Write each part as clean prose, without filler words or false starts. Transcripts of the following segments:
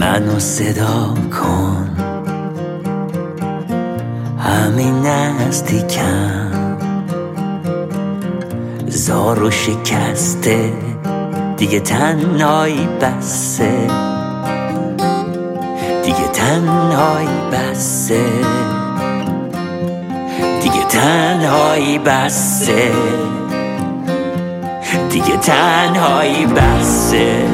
منو صدا کن، همین نزدیکم، زار و شکسته دیگه تنهایی بسه، دیگه تنهایی بسه، دیگه تنهایی بسه، دیگه تنهایی بسه.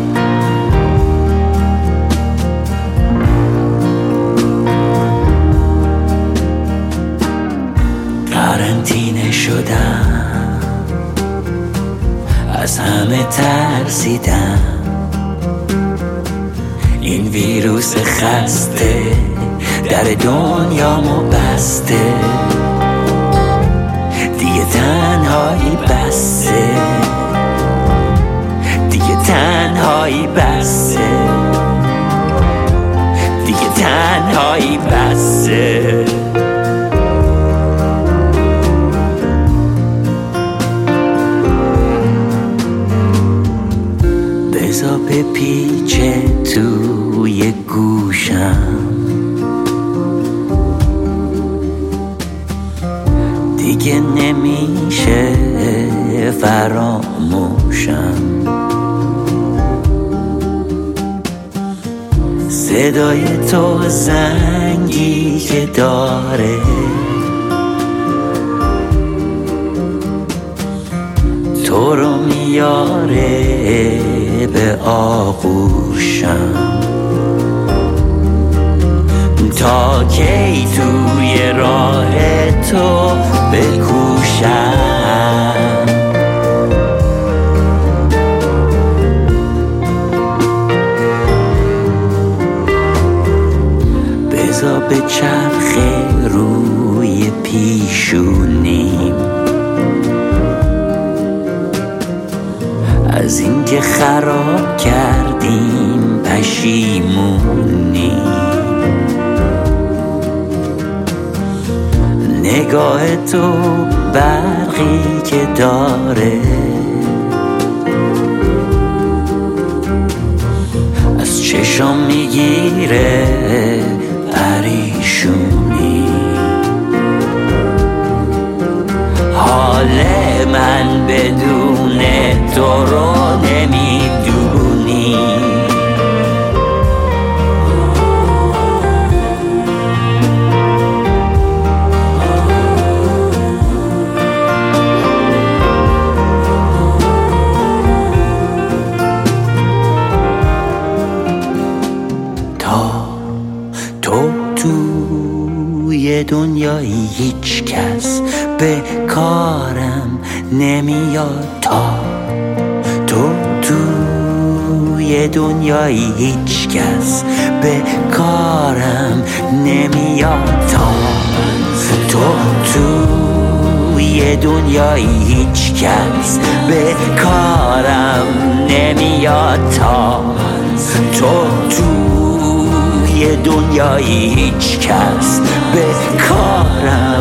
قرنطینه شدم، از همه ترسیدم، این ویروس خسته در دنیامو بسته، دیگه تنهایی بسه، دیگه تنهایی بسه، دیگه تنهایی بسه. بذار بپیچه توی گوشم، دیگه نمیشه فراموشم، صدای تو زنگی که داره تو رو میاره به آغوشم، تا کی توی راه تو بکوشم، بذار به چرخ روی پیشونیم، از اینکه خراب کردیم پشیمونیم، نگاه تو برقی که داره از چشم میگیره پریشونی، حال من بدون تو رو نمیدونی، تو توی دنیایی هیچ کس به کارم نمیاد، تا تو توی دنیایی هیچ کس به کارم نمیاد، تا تو توی دنیایی هیچ کس به کارم نمیاد، تا تو توی دنیایی هیچ کس به کارم